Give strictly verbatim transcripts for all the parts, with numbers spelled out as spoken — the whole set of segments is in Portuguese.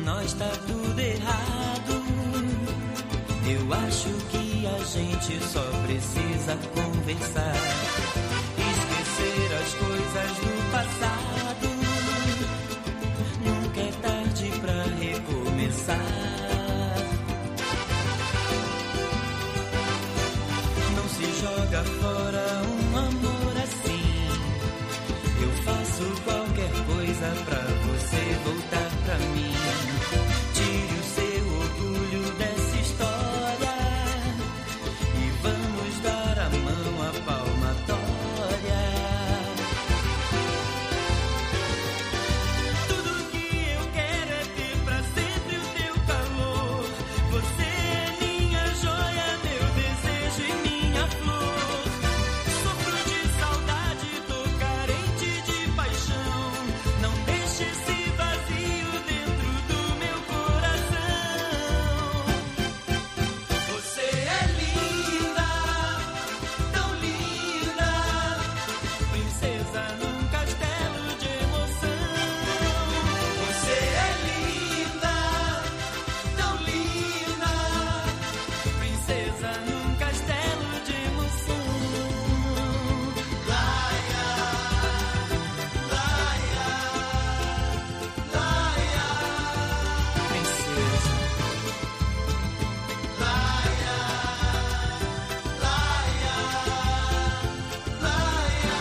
nós tá tudo errado. Eu acho que a gente só precisa conversar, esquecer as coisas do passado. Nunca é tarde pra recomeçar. Não se joga fora um amor assim. Eu faço qualquer coisa pra você voltar pra mim. Tire o seu orgulho dessa história e vamos dar a mão à palmatória. Tudo que eu quero é ter pra sempre o teu calor. Você é minha joia, meu desejo e minha flor. Sofro de saudade, tô carente de paixão. Não deixe esse vazio dentro do meu coração. Você é linda, tão linda, princesa num castelo de emoção. Você é linda, tão linda, princesa num castelo de emoção. Laia, laia, laia, princesa. Laia, laia, laia.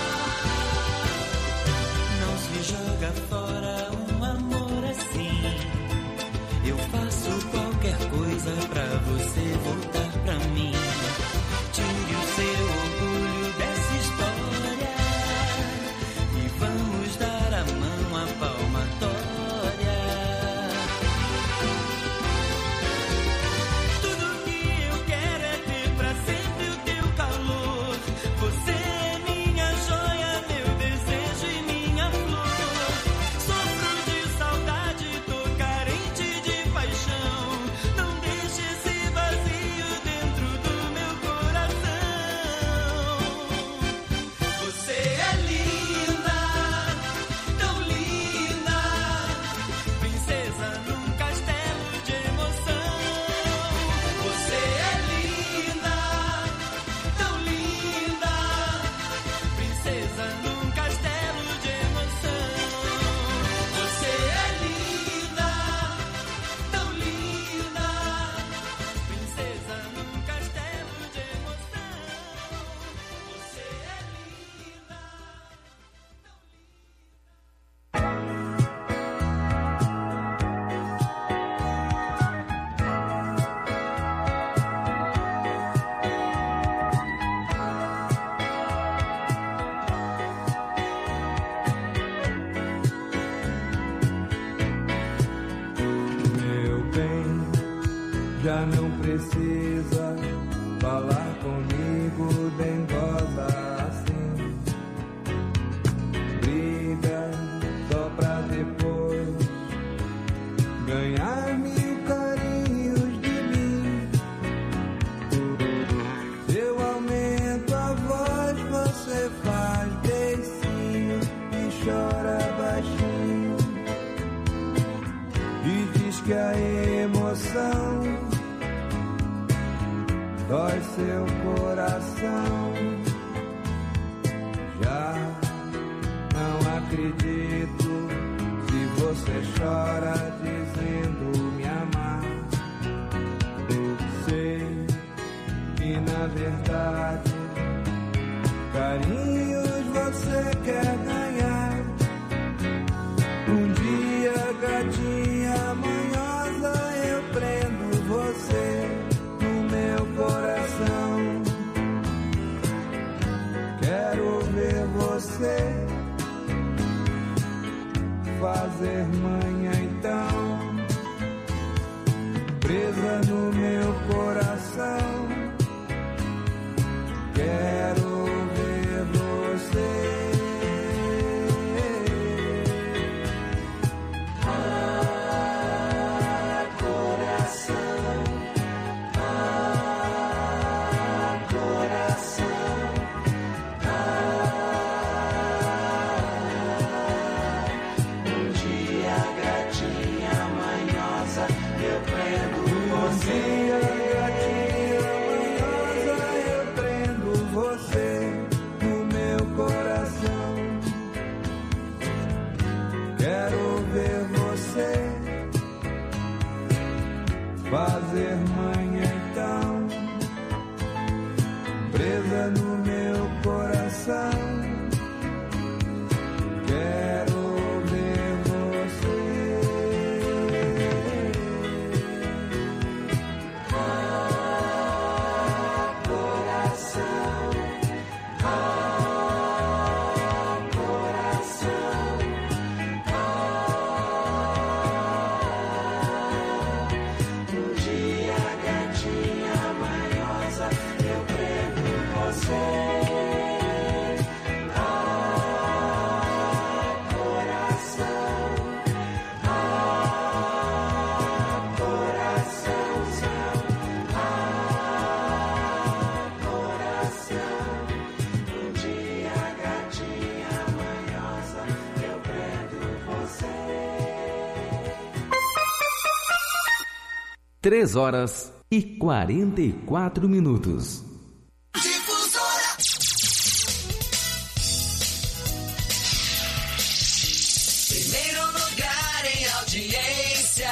Não se joga fora um amor assim. Eu faço qualquer coisa pra você voltar pra mim. Tire o seu orgulho dessa história e vamos dar a mão à palmatória. Tudo que eu quero é ter pra sempre o teu calor. Você é minha joia, meu desejo e minha flor. Sofro de saudade, tô carente de paixão. Não deixe esse vazio dentro do meu coração. Você é linda, tão linda, princesa num castelo de emoção. Você é linda, tão linda, princesa num castelo de emoção. Você é linda, tão linda, princesa num castelo de emoção. Você é linda. Meu bem, já não precisa falar comigo dengosa assim. Briga só pra depois ganhar mil carinhos de mim. Eu aumento a voz, você faz beicinho e chora baixinho. E diz que a emoção dói seu coração. Já não acredito se você chora dizendo me amar. Sei que na verdade carinhos você quer ganhar. Um dia, gatinha manhosa, eu prendo você no meu coração. Quero ver você fazer manha então, presa no meu coração. Quero ver você. Um dia, gatinha manhosa, fazer manhã então, presa no meu coração. Quero ver você. Ah, coração, ah, coração, ah. Um dia, gatinha manhosa, eu prendo você. Três horas e quarenta e quatro minutos. Difusora. Primeiro lugar em audiência.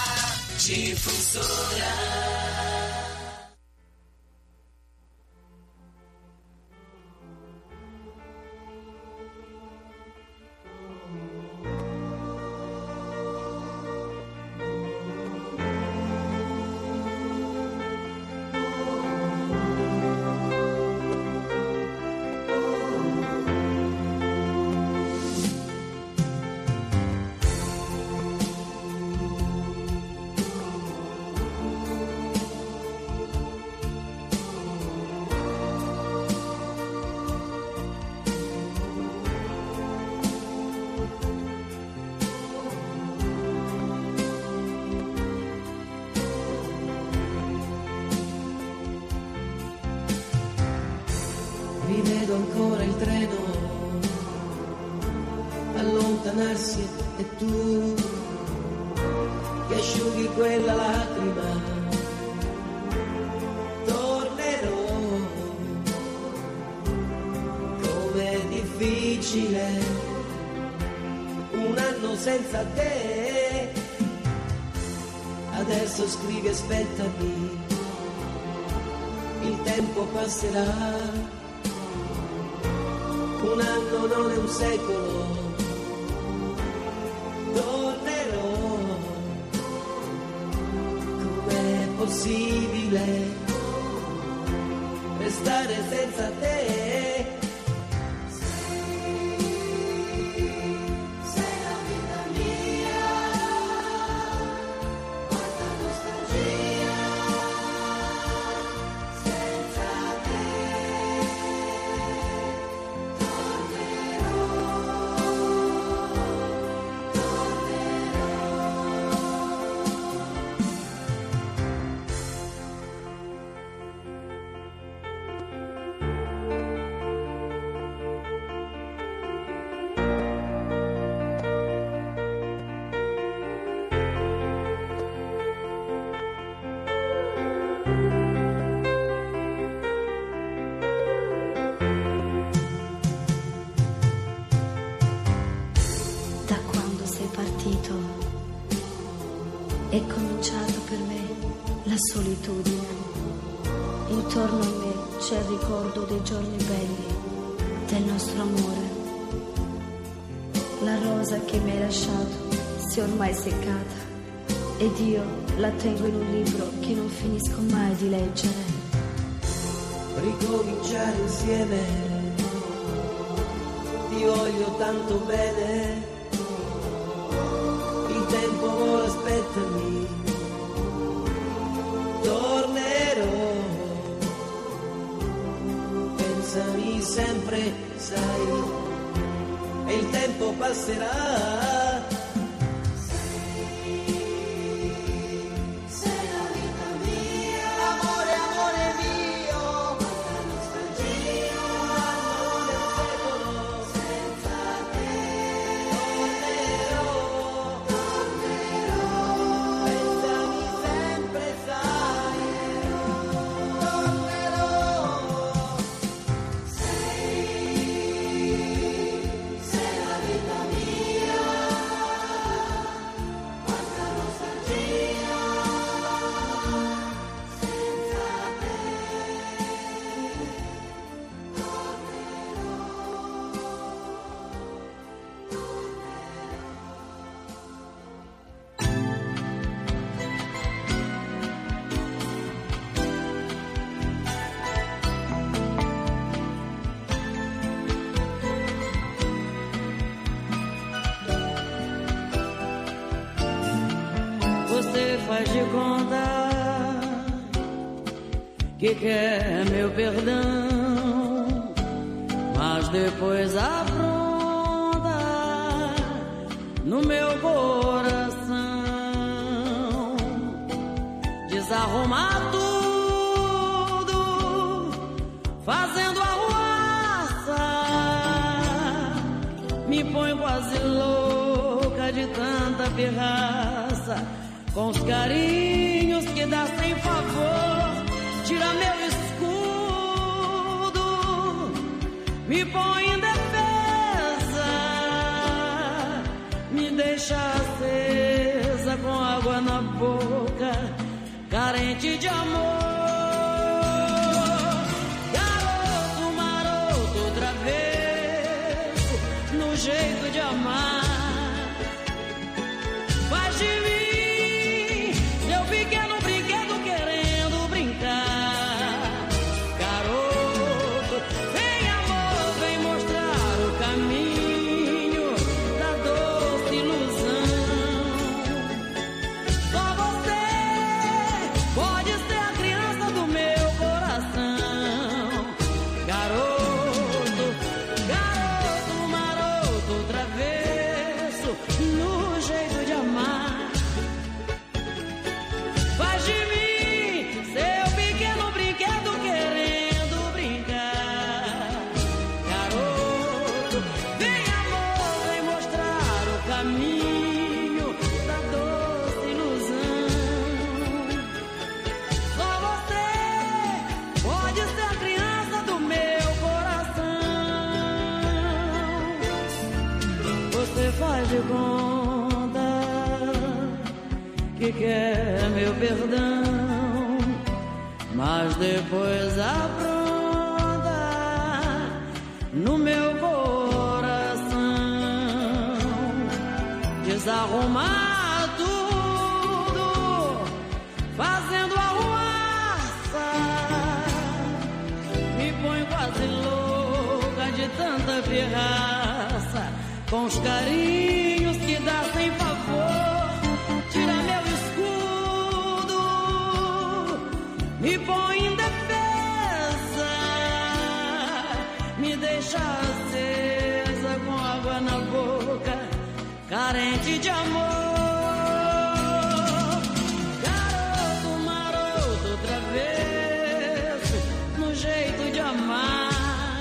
Difusora. Rivedo ancora il treno allontanarsi e tu che asciughi quella lacrima. Tornerò, com'è difficile un anno senza te. Adesso scrivi, aspettami, il tempo passerà. Un anno non è un secolo, tornerò. Com'è possibile restare senza te? Sei, sei la vita mia, quanta nostalgia senza te. È cominciata per me la solitudine. Intorno a me c'è il ricordo dei giorni belli, del nostro amore. La rosa che mi hai lasciato si è ormai seccata ed io la tengo in un libro che non finisco mai di leggere. Ricominciare insieme, ti voglio tanto bene. Il tempo vola, aspettami, tornerò. Pensami sempre, sai, e il tempo passerà. Sei la vita mia. Você faz de conta que quer meu perdão, mas depois afronta no meu coração. Desarrumar tudo, fazendo arruaça, me põe quase louca de tanta pirraça. Com os carinhos que dá sem favor, tira meu escudo, me põe em defesa, me deixa acesa com água na boca, carente de amor. Garoto maroto, travesso, no jeito de amar. Faz de mim seu pequeno brinquedo querendo brincar. Garoto, vem amor, vem mostrar o caminho da doce ilusão. Só você pode ser a criança do meu coração. Garoto, garoto maroto, travesso, no jeito de amar. Faz de mim seu pequeno brinquedo querendo brincar. Garoto, vem amor, vem mostrar o caminho da doce ilusão. Só você pode ser a criança do meu coração. Você faz de conta que quer meu perdão, mas depois apronta no meu coração. Desarrumar tudo, fazendo arruaça, me põe quase louca de tanta pirraça. Com os carinhos que dá sem favor, tira meu escudo, me põe em defesa, me deixa acesa com água na boca, carente de amor. Garoto maroto, travesso, no jeito de amar.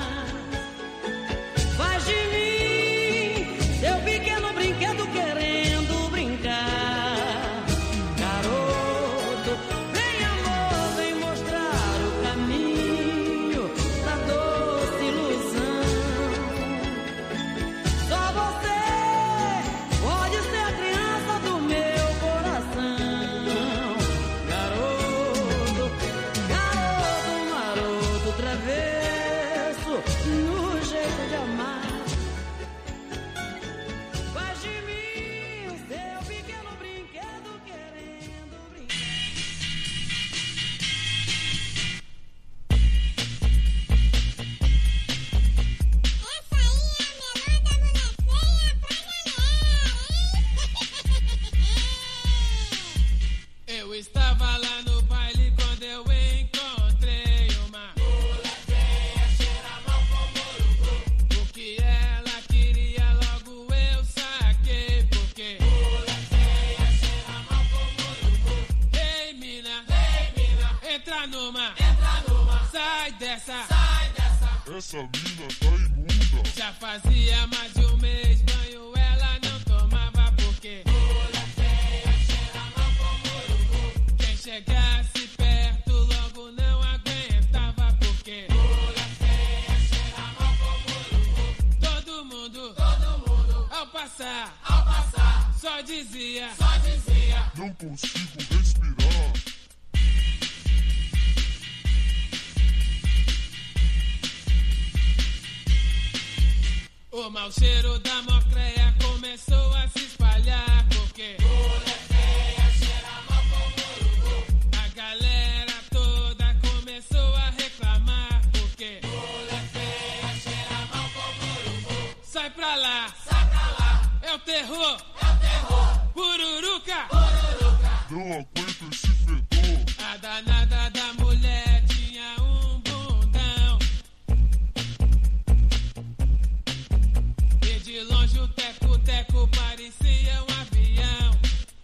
Faz de mim seu pequeno brinquedo querendo brincar. Garoto, vem amor, vem mostrar o caminho da doce ilusão. Só você pode ser a criança do meu coração. Garoto, garoto maroto, travesso, no jeito de amar. Faz de mim o seu pequeno brinquedo querendo brincar. Essa aí é a melhor da mulher feia pra galera, hein? Eu estava lá no baile quando eu encontrei uma mulher feia, cheira mal como urubu. O que ela queria logo eu saquei, porque mulher feia, cheira mal como urubu. Ei mina, ei mina, entra numa, entra numa, sai dessa, sai dessa. Essa mina tá imunda. Já fazia mais de um mês banho ela não tomava, porque mulher feia, cheira mal como urubu. Quem chegasse perto logo não aguentava, porque mulher feia, cheira mal como urubu. Todo mundo, todo mundo, ao passar, ao passar, só dizia, só dizia. Não consigo respirar. O mau cheiro da mocreia começou a se espalhar, porque mulher feia, cheira mal como urubu. A galera toda começou a reclamar, porque mulher feia, cheira mal como urubu. Sai pra lá, sai pra lá, é o terror, é o terror. Pururuca, pururuca. não aguento esse fedor. A danada da mulher tinha um bundão. E de longe o teco-teco parecia um avião.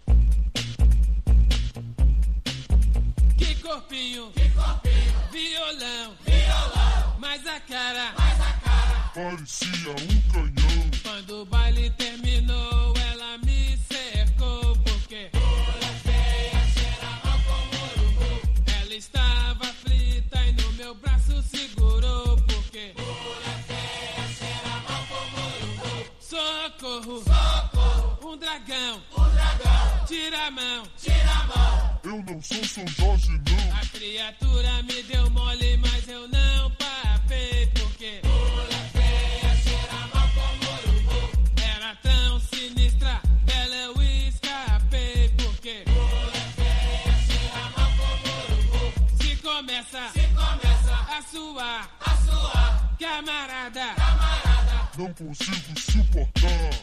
Que corpinho, que corpinho, violão, violão, mas a cara, mas a cara parecia um canhão. Quando o baile terminou, ela me cercou porque mulher feia cheira mal como urubu. Ela estava aflita e no meu braço segurou porque mulher feia cheira mal como urubu. Socorro, socorro, um dragão, um dragão, tira a mão, tira a mão. Eu não sou São Jorge, não. A criatura me deu mole, mas eu não papei porque mulher feia cheira mal como urubu. Era tão sinistra, dela eu escapei porque mulher feia cheira mal como urubu. Se começa, se começa a suar, a suar, camarada, camarada, Não consigo suportar.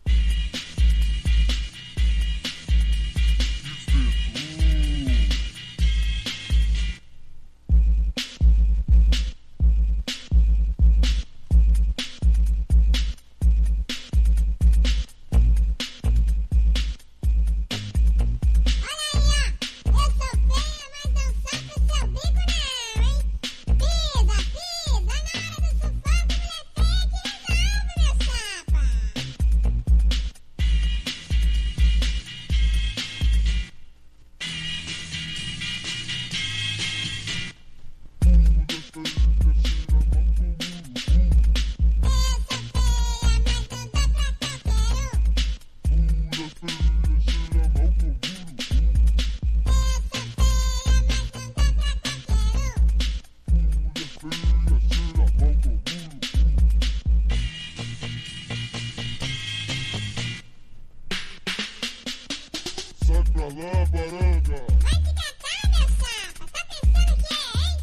Sai pra lá, baranga. Vai te catar, meu chapa. Tá pensando que é, hein?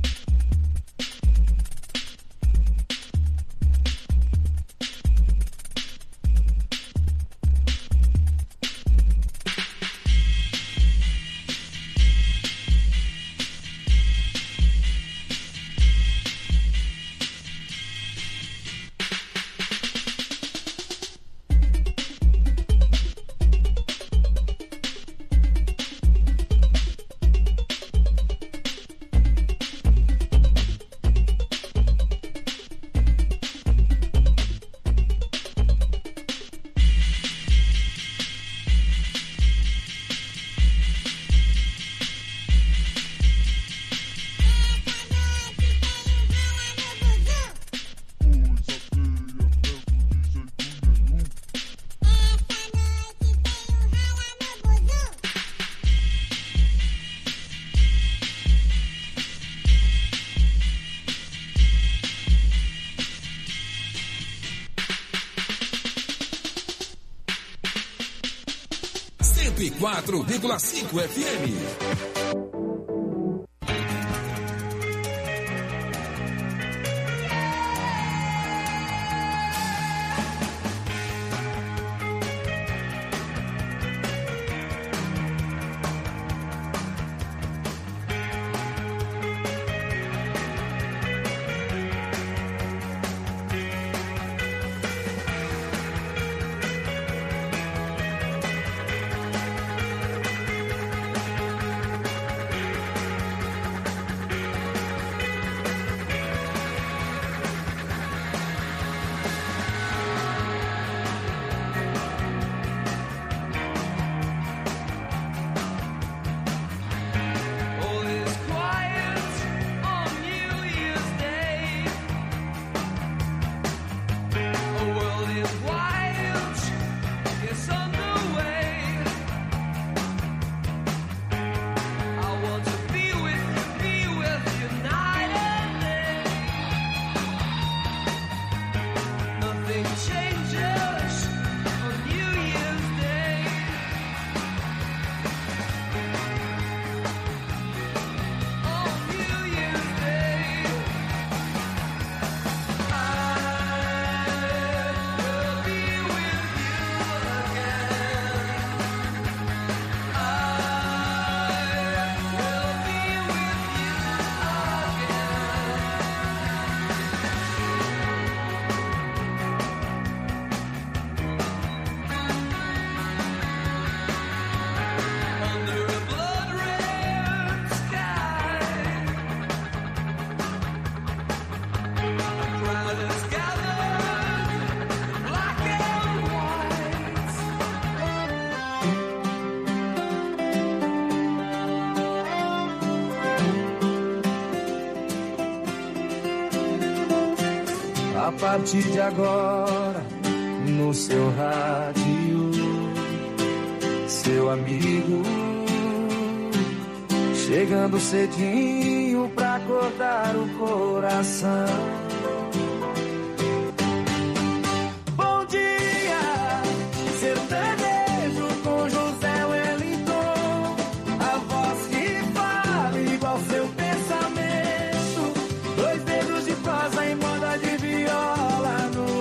cento e quatro vírgula cinco F M. partir de agora, no seu rádio, seu amigo, chegando cedinho pra acordar o coração. Bom dia, sertanejo com José Wellington, a voz que fala igual seu pensamento, dois dedos de prosa em moda de viola no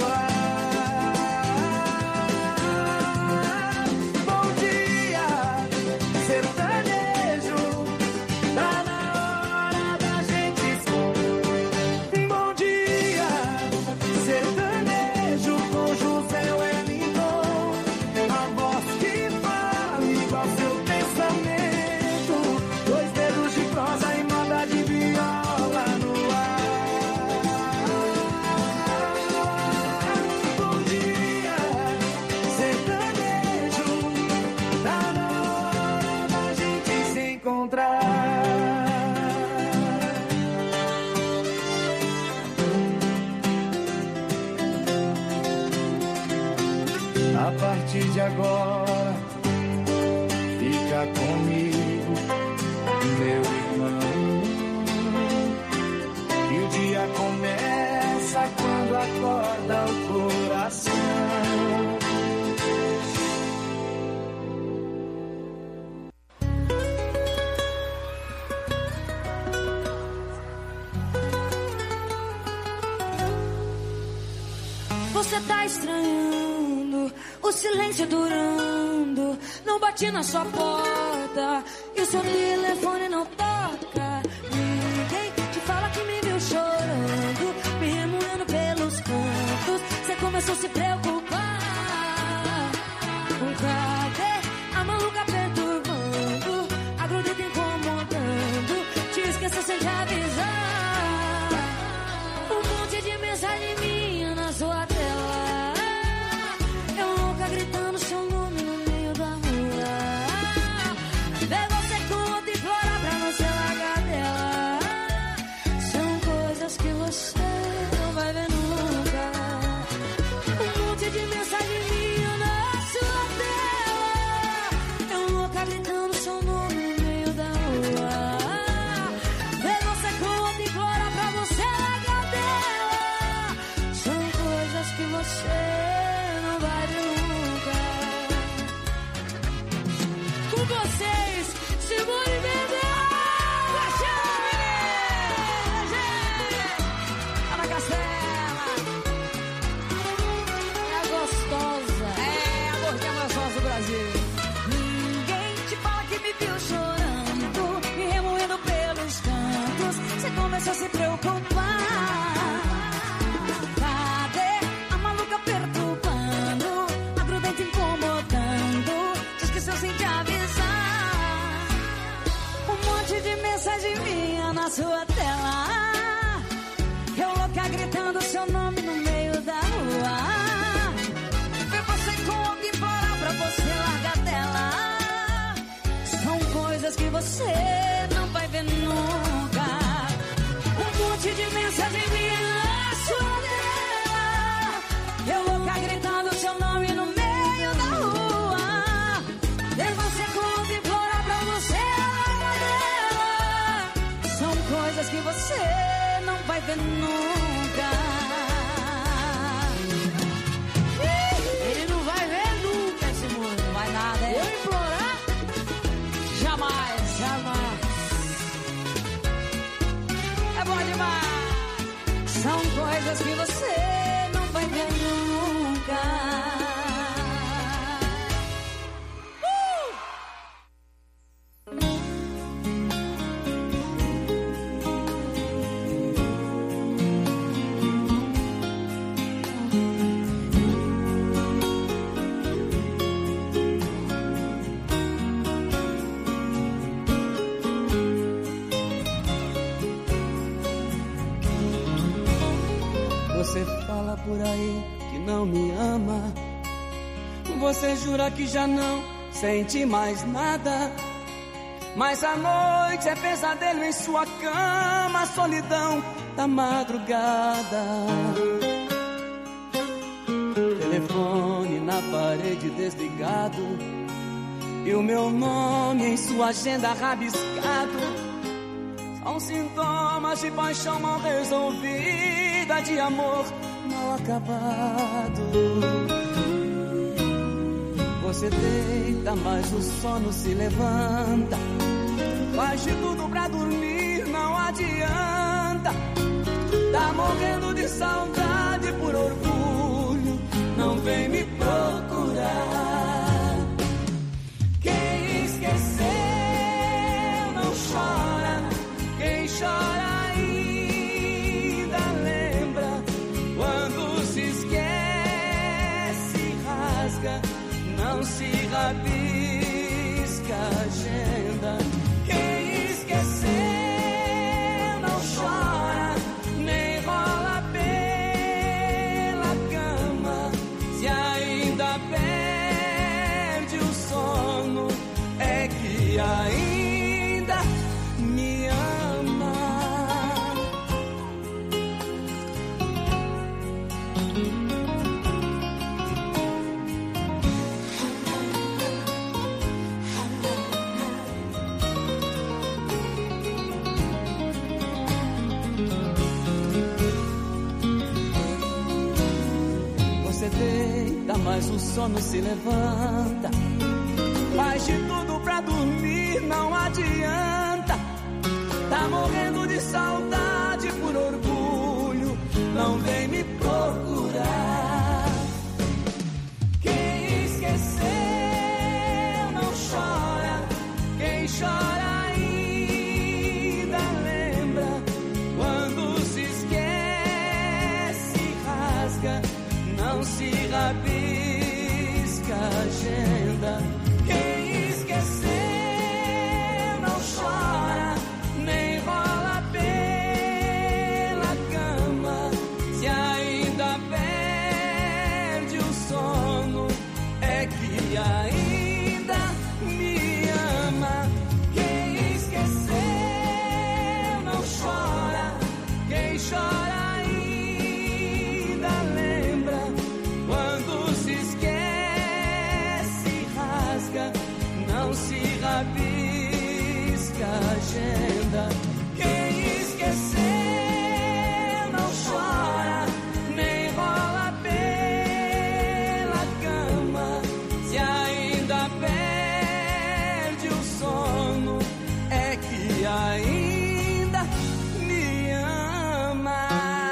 ar. Bom dia, sertanejo, tá na hora da gente. Bom dia, sertanejo com José Wellington, a voz que fala igual seu pensamento, dois dedos de prosa em moda de viola no ar. Bom dia, sertanejo, tá na hora da gente se encontrar. A partir de agora, fica comigo, meu irmão. E o dia começa quando acorda o coração. Você tá estranhando, o silêncio durando. Não bati na sua porta e o seu telefone não toca. Ninguém te fala que me viu chorando, me remoendo pelos cantos. Você começou a se preocupar. Cadê a maluca perturbando, a grudita incomodando? Te esqueceu sem te avisar. Um monte de mensagem minha na sua tela. Eu louca gritando seu nome no meio da rua. Ver você com outra e implorar pra não se largar dela. São coisas que você não vai ver nunca. Um monte de mensagem minha na sua tela. Eu louca gritando seu nome no meio da rua. Ver você com outra e implorar pra você largar dela. São coisas que você não vai ver nunca. Com vocês, Simone Mendes, chame! Ana Castela, é a gostosa, é a gordinha mais gostosa do Brasil. Ninguém te fala que me viu chorando, me remoendo pelos cantos. Você começou a se preocupar. Cadê a maluca perturbando, a grudenta incomodando? Te esqueceu sem te avisar. Um monte de mensagem minha na sua tela. Eu louca gritando seu nome no meio da rua. Ver você com alguém implorar pra você largar dela. São coisas que você não vai ver nunca. Um monte de mensagem minha na sua tela. Eu louca gritando seu nome no meio da rua. Ver você com alguém implorar pra você largar dela. São coisas que você não vai ver nunca. Ele não vai ver nunca esse mundo, não vai nada. Eu implorar? Jamais, jamais. É bom demais. São coisas que você não vai ver nunca. Você fala por aí que não me ama. Você jura que já não sente mais nada. Mas à noite é pesadelo em sua cama, a solidão da madrugada. na parede desligado e o meu nome em sua agenda rabiscado. São sintomas de paixão mal resolvida, de amor mal acabado. Você deita, mas o sono se levanta. Faz de tudo pra dormir, não adianta. Tá morrendo de saudade por orgulho, não vem me procurar. Quem esqueceu não chora, quem chora ainda lembra. Quando se esquece, rasga, não se rabisca a agenda. Quem esqueceu não chora, nem rola pela cama. Se ainda perde o sono, é que ainda me ama. Você deita, mas o sono se levanta. Faz de tudo pra dormir, não adianta. Tá morrendo de saudade por orgulho, não vem me procurar. Quem esqueceu não chora, quem chora ainda lembra. Quando se esquece, rasga, não se rabisca a agenda. Quem esqueceu não chora, nem rola pela cama. Se ainda perde o sono, é que ainda me ama. Quem esqueceu não chora, quem chora ainda lembra. Quando se esquece, rasga, não se rabisca a agenda. Quem esqueceu não chora, nem rola pela cama. Se ainda perde o sono, é que ainda me ama.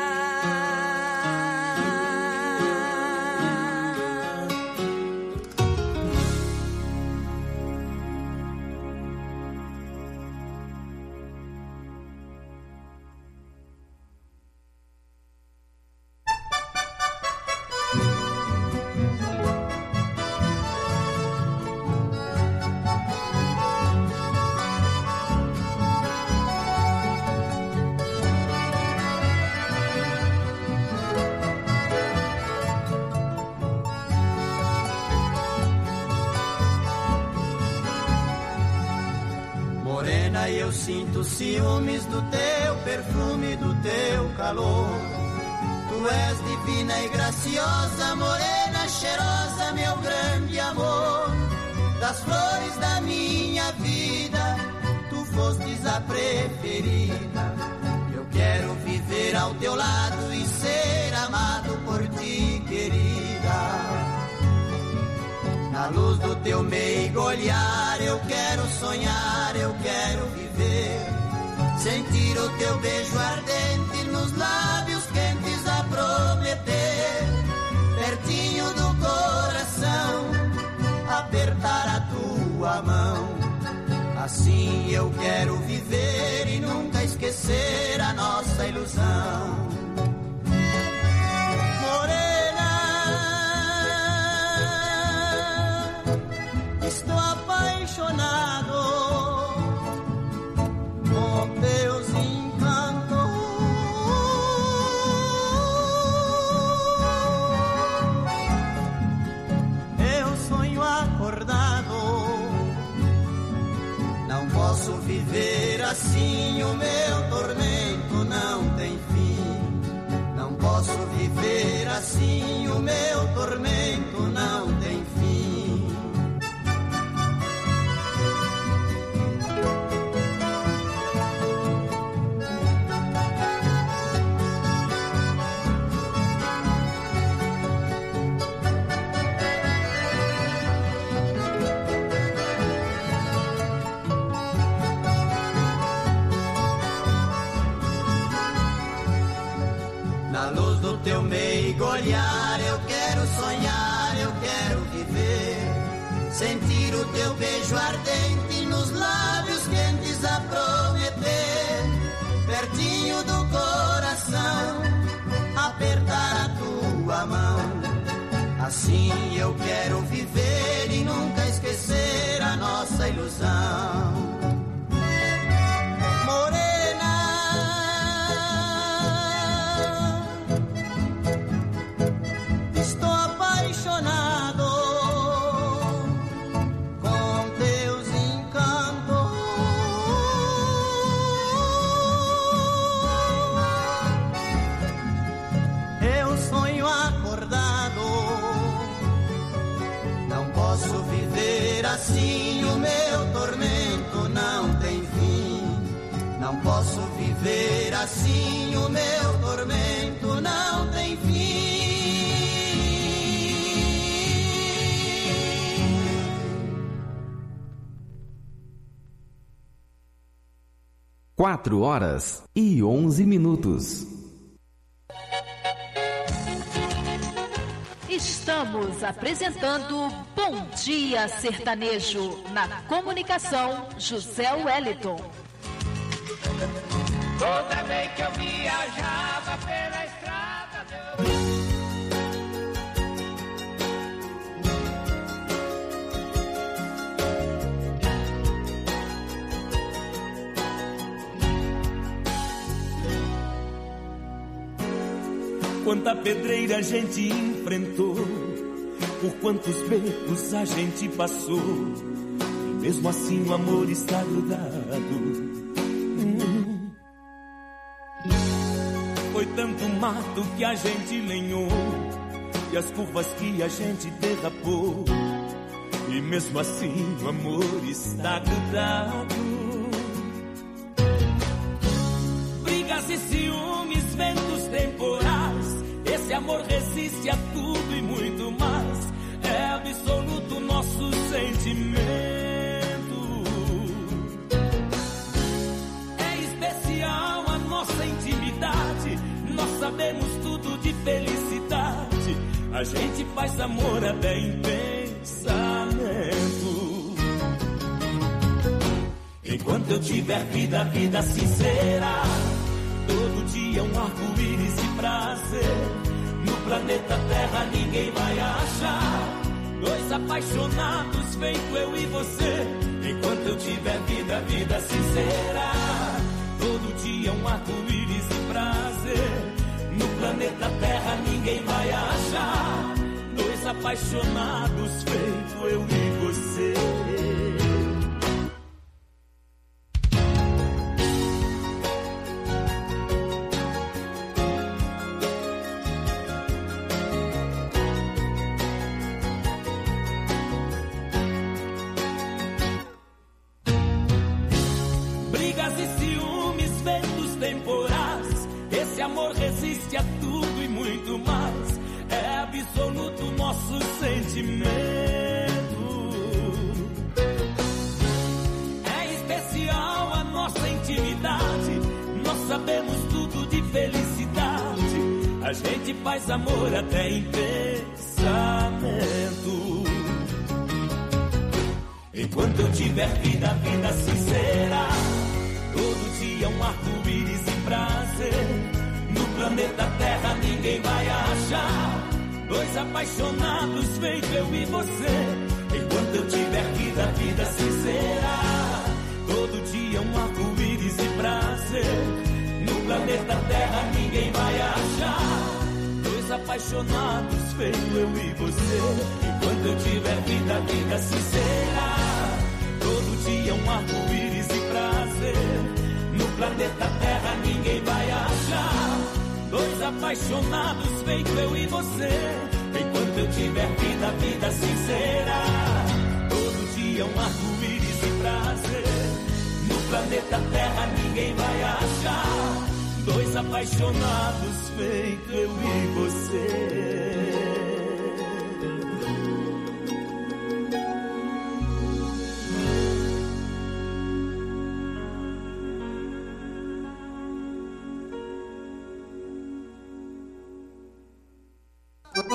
Morena, eu sinto ciúmes do teu perfume, do teu calor. Tu és divina e graciosa, morena cheirosa, meu grande amor. Das flores da minha vida, tu fostes a preferida. Eu quero viver ao teu lado e ser amado por ti, querida. Na luz do teu meigo olhar, eu quero sonhar, eu quero viver. Sentir o teu beijo ardente nos lábios quentes a prometer. Pertinho do coração, apertar a tua mão. Assim eu quero viver e nunca esquecer a nossa ilusão. Estou apaixonado por teus encantos. Eu sonho acordado, não posso viver assim. O meu tormento não tem fim. Não posso viver assim. O meu tormento não tem fim. teu meigo olhar eu quero sonhar, eu quero viver. Sentir o teu beijo ardente nos lábios quentes a prometer. Pertinho do coração, apertar a tua mão. Assim eu quero viver e nunca esquecer a nossa ilusão. Morena, estou apaixonado com teus encantos. Eu sonho acordado, não posso viver assim, o meu tormento não tem fim. Não posso viver assim, o meu tormento não tem fim. Quatro horas e onze minutos. Estamos apresentando Bom Dia Sertanejo. Na comunicação, José Wellington. Toda vez que eu viajava pela estrada do... Quanta pedreira a gente enfrentou, por quantos becos a gente passou, e mesmo assim o amor está grudado. Hum. Foi tanto mato que a gente lenhou, e as curvas que a gente derrapou, e mesmo assim o amor está grudado. Brigas e ciúmes, ventos temporais, esse amor resiste a tudo e muito mais. É absoluto nosso sentimento. É especial a nossa intimidade. Nós sabemos tudo de felicidade. A gente faz amor até em pensamento. Enquanto eu tiver vida, vida sincera, todo dia um arco-íris de prazer. No planeta Terra ninguém vai achar dois apaixonados feito eu e você. Enquanto eu tiver vida, vida sincera, todo dia um arco-íris de prazer. No planeta Terra ninguém vai achar dois apaixonados feito eu e você. Resiste a tudo e muito mais. É absoluto nosso sentimento. É especial a nossa intimidade. Nós sabemos tudo de felicidade. A gente faz amor até em pensamento. Enquanto eu tiver vida, vida sincera, todo dia um arco-íris de prazer. No planeta Terra ninguém vai achar dois apaixonados feito eu e você. Enquanto eu tiver vida, vida sincera, todo dia um arco-íris de prazer. No planeta Terra ninguém vai achar dois apaixonados feito eu e você. Enquanto eu tiver vida, vida sincera, todo dia um arco-íris de prazer. No planeta Terra ninguém vai achar dois apaixonados feito eu e você. Enquanto eu tiver vida, vida sincera, todo dia um arco-íris de prazer. No planeta Terra ninguém vai achar dois apaixonados feito eu e você.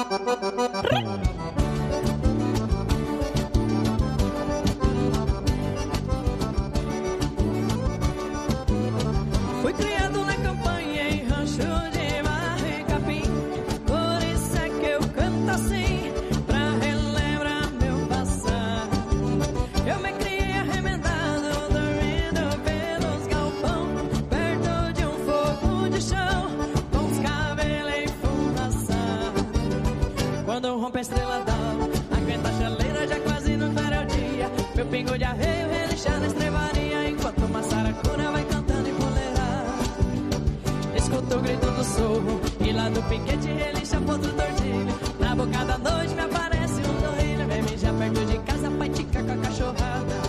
Fui criado na campanha em rancho de barra e capim. Por isso é que eu canto assim, pra relembrar meu passado. Eu me criei arremendado, dormindo pelos galpão, perto de um fogo de chão, com os cabelos enfumaçados. Quando rompe a estrela d'alva, aguenta a chaleira, já quase não clareia o dia. Meu pingo de arreio relinchar na estrevaria, enquanto uma saracura vai cantando empoleirada. Escuto o grito do sorro, e lá do piquete relincha outro tordilho. Na boca da noite me aparece um zorrilho, vem mijar perto de casa pra esticar com a cachorrada.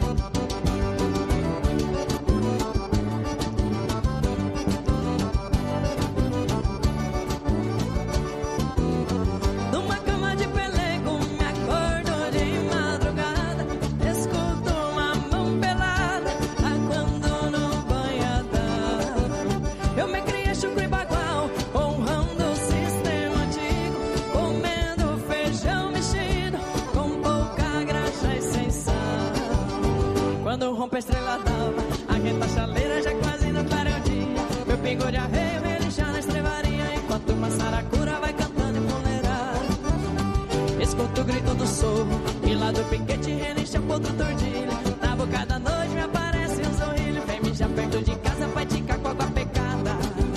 Numa cama de pelego me acordo de madrugada, escuto uma mão pelada aguando no banhadão. Eu me criei chucro e bagual, honrando o sistema antigo, comendo feijão mexido com pouca graxa e sem sal. Quando rompe a estrela d'alva, aguenta a chaleira, já quase não clareia o dia. Meu pingo de arreio relincha na estrevaria, enquanto uma saracura vai cantando empoleirada. Escuto o grito do sorro, e lá do piquete relincha outro tordilho. Na boca da noite me aparece um zorrilho, vem mijar perto de casa pra esticar com água pecada.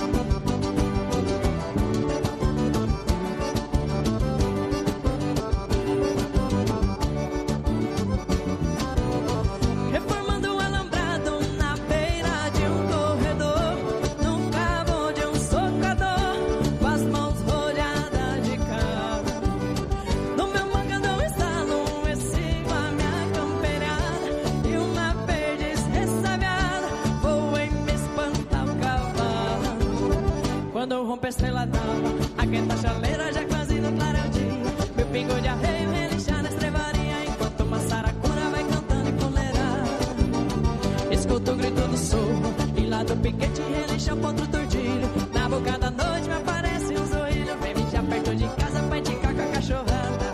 Reformando um alambrado na beira de um corredor, num cabo de um socador, com as mãos rodeadas de cabo. No meu mangadão estalo um exíguo a minha campeirada, e uma perdiz ressabiada voa e me espanta o cavalo. Quando rompe a estrela d'alva, aguenta a chaleira, já quase não clareia o dia. Meu pingo de arreio relincha na estrevaria, enquanto uma saracura vai cantando empoleirada. Escuto o grito do sorro, e lá do piquete relincha outro tordilho. Na boca da noite me aparece um zorrilho, vem mijar perto de casa pra esticar com a cachorrada.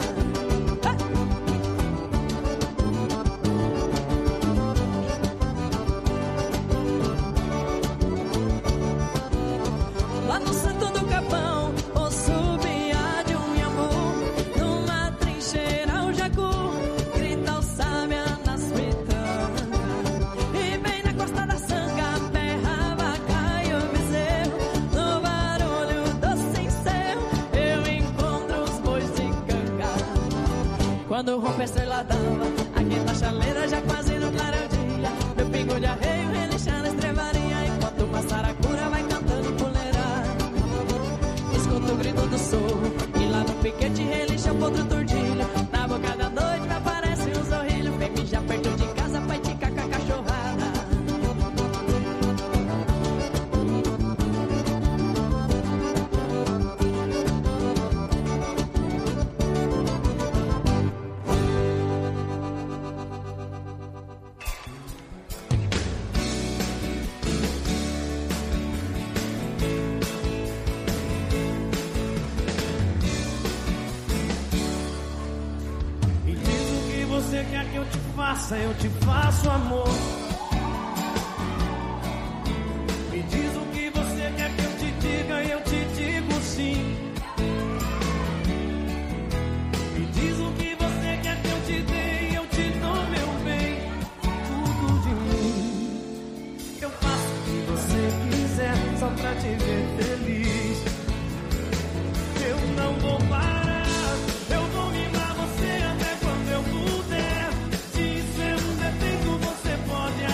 Lá no Santo do Capão, ou subia de um iambu, numa trincheira o jacu grita o sábia nas pitangas. E bem na costa da sanga, berra a vaca e o bezerro. No barulho do sincero, eu encontro os bois de canga. Quando rompe a estrela d'alva, aguenta a chaleira, já quase não clareia o dia. Meu pingo de arreio relincha na estrevaria, enquanto uma saracura vai cantando empoleirada. Escuto o grito do sorro, e lá no piquete relincha outro tordilho. Na boca da noite me aparece um zorrilho, vem mijar perto de casa pra esticar com a cachorrada. Me diz o que você quer que eu te faça, eu te faço, amor. Me diz o que você quer que eu te diga, eu te digo sim. Me diz o que você quer que eu te dê, eu te dou meu bem. Tudo de mim, eu faço o que você quiser, só pra te ver feliz. Eu não vou parar, eu vou mimar você até quando eu puder. Se isso é um defeito, você pode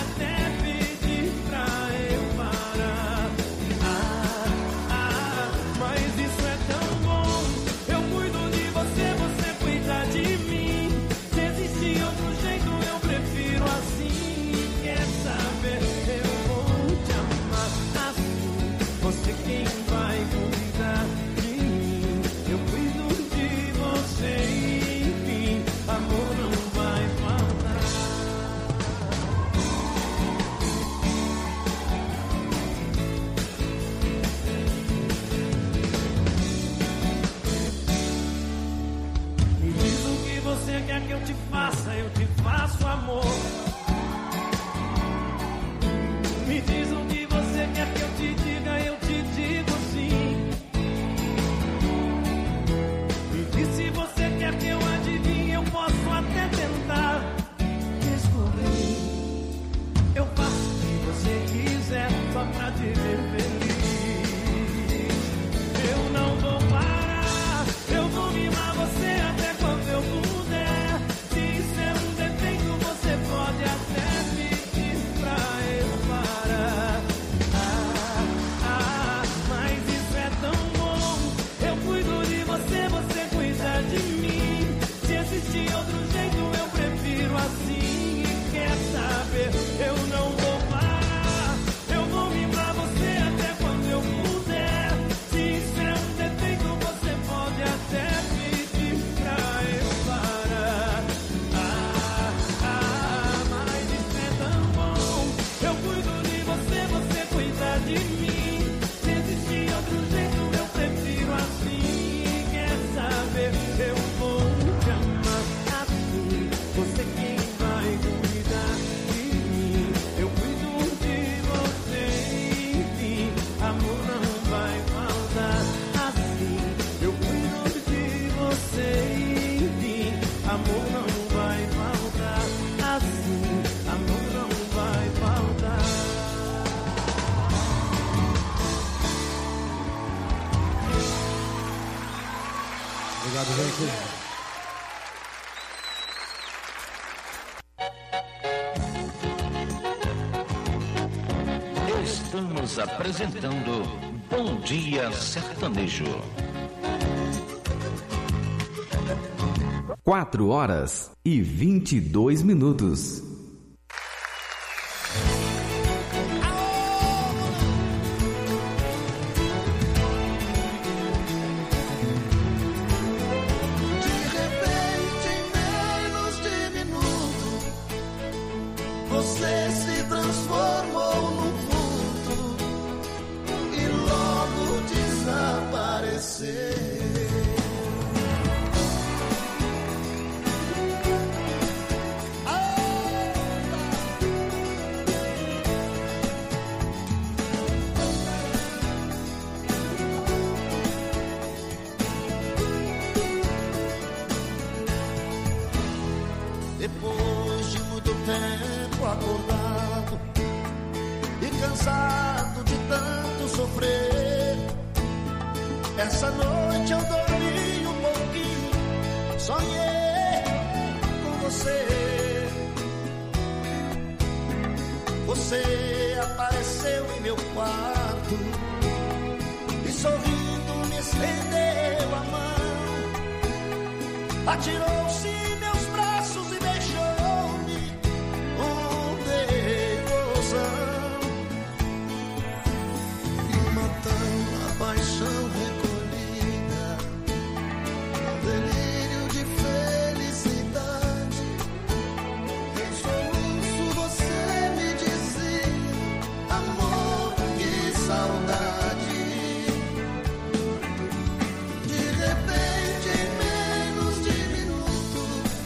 Estamos apresentando Bom Dia Sertanejo. Quatro horas e vinte e dois minutos. Você se transformou num vulto e logo desapareceu. Depois de muito tempo acordado e cansado de tanto sofrer, essa noite eu dormi um pouquinho, sonhei com você. Você apareceu em meu quarto e sorrindo me estendeu a mão, atirou-se em meus braços e beijou-me com devoção, e matando a paixão recolhida, delírio de felicidade, em soluço você me dizia: amor, que saudade. De repente, em menos de minuto,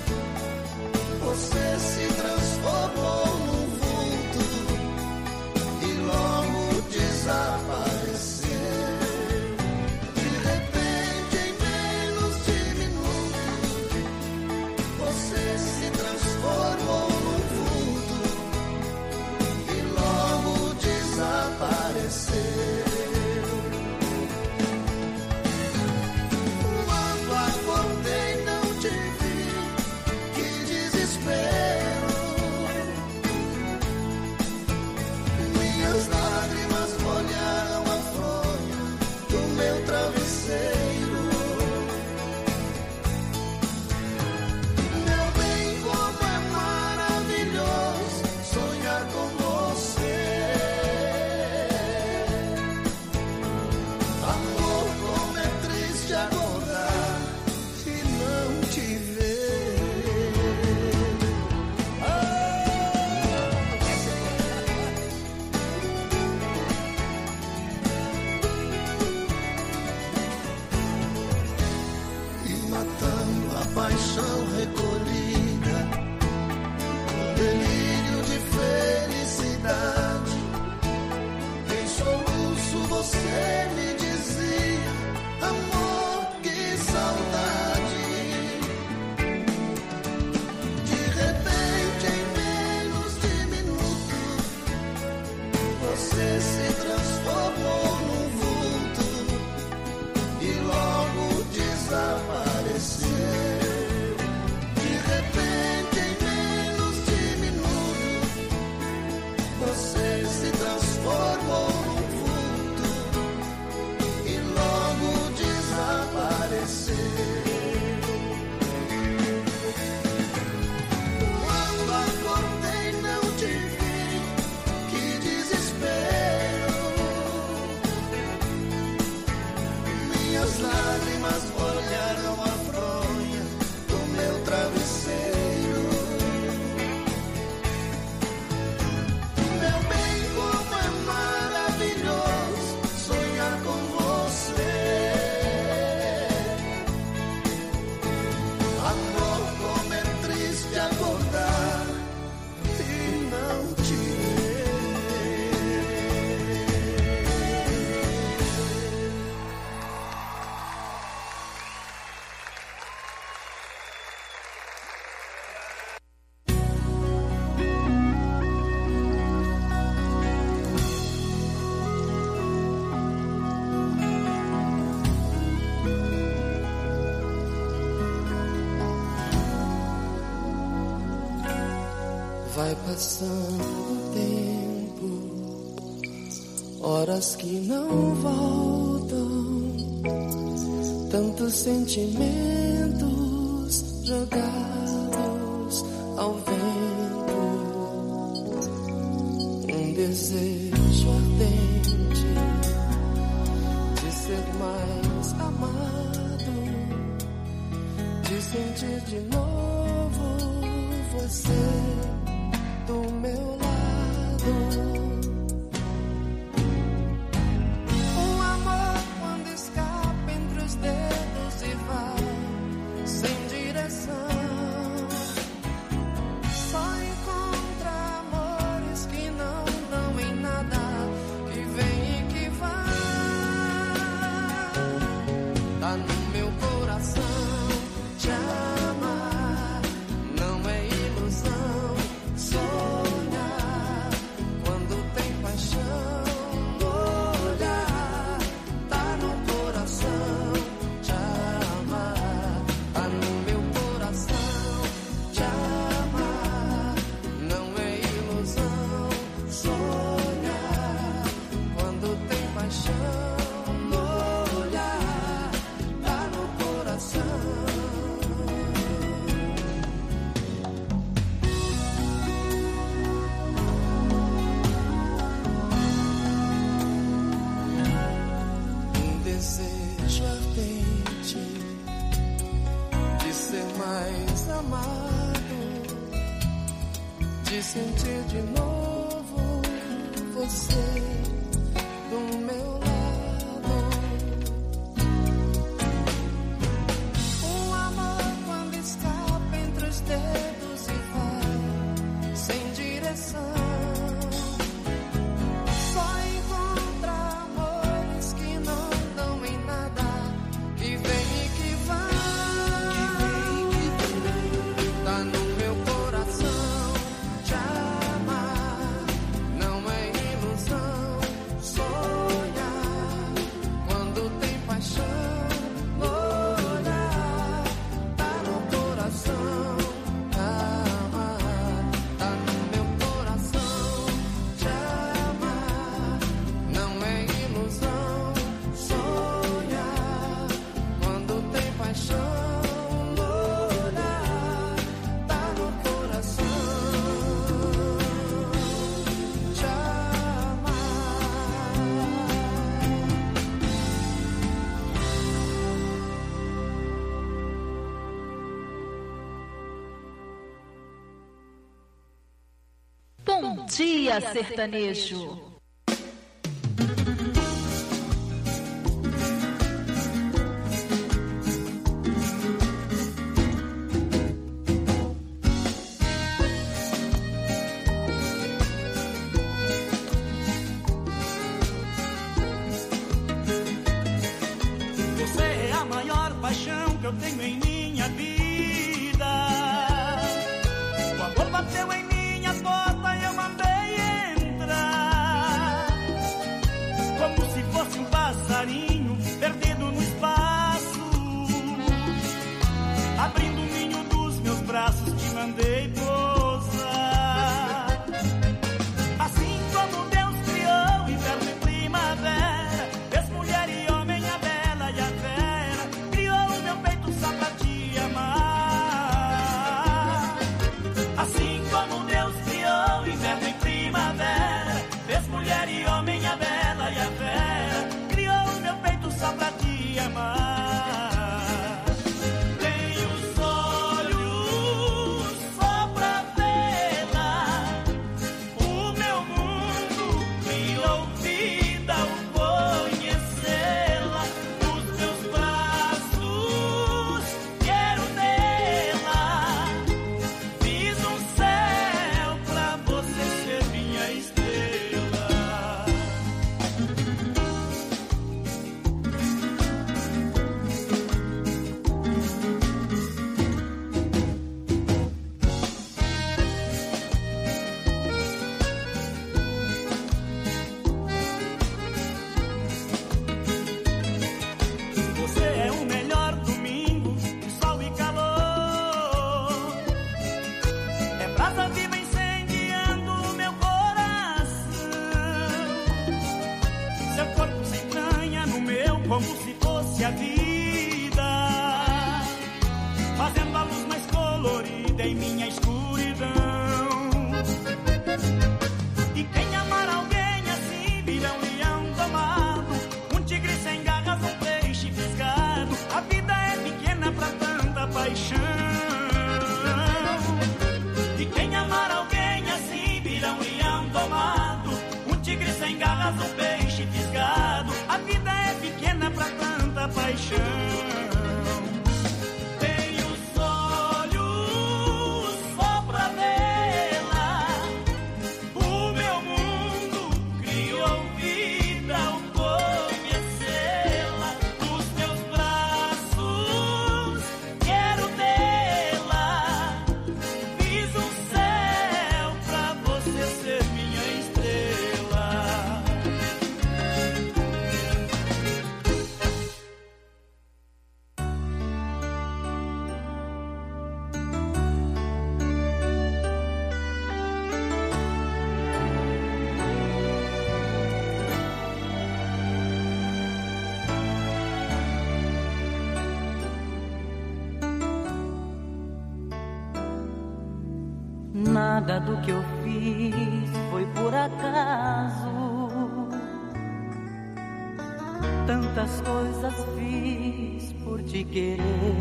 Vai passando o tempo, horas que não voltam, tantos sentimentos jogados ao vento, um desejo ardente de ser mais amado, de sentir de novo você do meu lado. Um amor quando escapa entre os dedos e vai sem direção. Só encontra amores que não dão em nada, que vem e que vai. Tá no meu coração te amar, não é ilusão. Sonhar quando tem paixão, olhar, tá no coração te amar, tá no meu coração te amar, não é ilusão. Sonhar quando tem paixão, olhar, tá no coração. Um desejo ardente de ser mais amado, de sentir de novo você do meu lado. Um amor quando escapa entre os dedos e vai sem direção. Só encontra amores que não dão em nada, que vem e que vai. Tá no meu coração te amar, não é ilusão. Sonhar quando tem paixão, olhar, tá no coração te amar, tá no meu coração te amar, não é ilusão. Sonhar quando tem paixão, olhar, tá no coração te amar. Bom Dia Sertanejo. Você é a maior paixão que eu tenho em minha vida. O amor bateu em minha porta e eu mandei entrar. minha vida, fazendo a luz mais colorida em minha escuridão. E quem amar alguém assim vira um leão domado, um tigre sem garras, um peixe fisgado. A vida é pequena pra tanta paixão. E quem amar alguém assim vira um leão domado, um tigre sem garras, um peixe fisgado. A vida é pequena pra tanta paixão. Tenho os olhos só pra vê-la, o meu mundo criou vida ao conhecê-la. Nos teus braços quero tê-la, fiz um céu pra você ser minha estrela. Nada do que eu fiz foi por acaso. Tantas coisas fiz por te querer.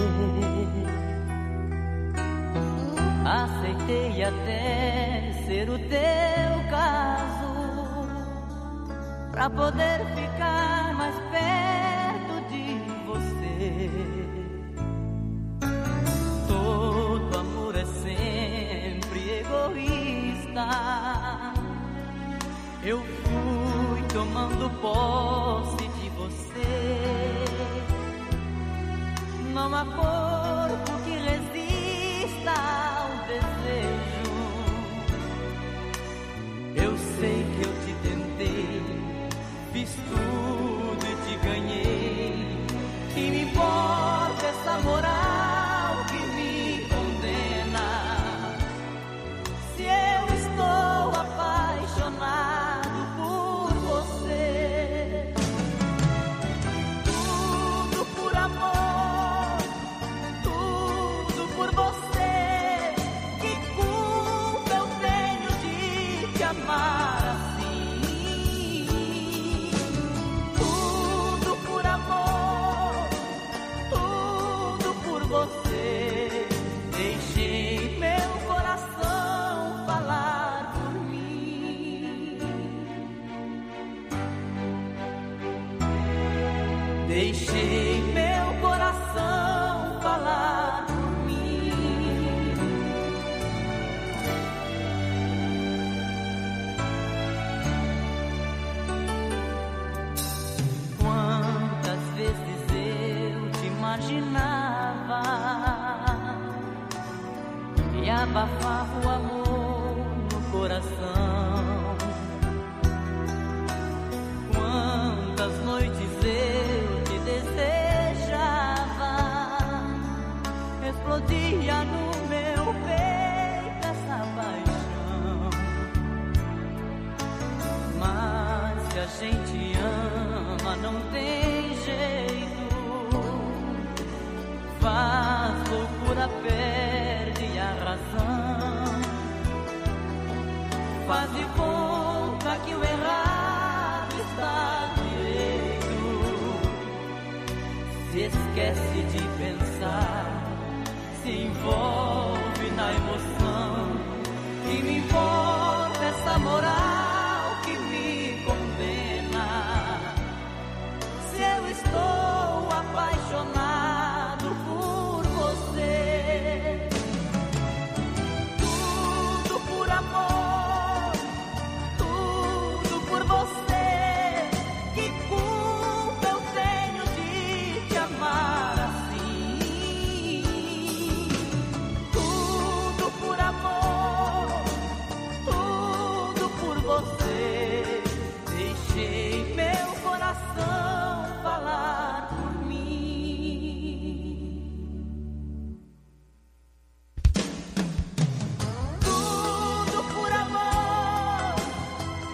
Aceitei até ser o teu caso, pra poder ficar mais perto de você. Todo amor é sempre egoísta. Eu fui tomando posse de você. Não há corpo que resista ao desejo. Eu sei que eu te tentei, fiz tudo e te ganhei. Que me importa essa moral que me condena, se eu estou apaixonado por você. Tudo por amor, tudo por você. Que culpa eu tenho de te amar assim? Tudo por amor, tudo por você. Deixei meu coração falar por mim. Deixei meu coração falar por mim. Quantas vezes eu te imaginava e abafava o amor no coração. Quantas noites eu te desejava, explodia no meu peito essa paixão. Mas se a gente ama não tem jeito, faz loucura, perde a razão. Faz de conta que o errado está direito, se esquece de pensar, se envolve na emoção. Que me importa essa moral que me condena, se eu estou apaixonado por você. Tudo por amor, tudo por você. Que culpa eu tenho de te amar assim? Tudo por amor, tudo por você. Deixei meu coração falar por mim. Tudo por amor,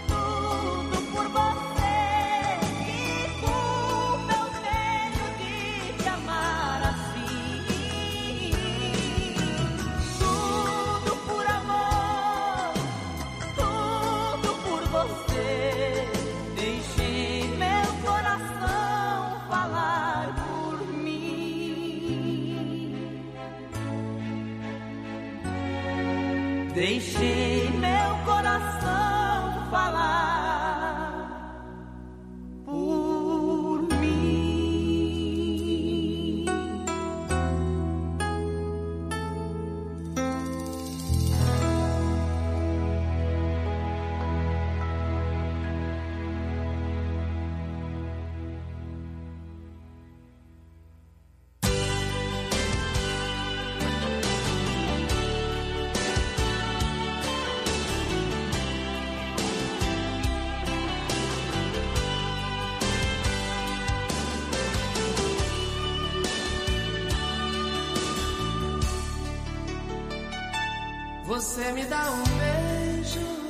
tudo por você. Que culpa eu tenho de Você me dá um beijo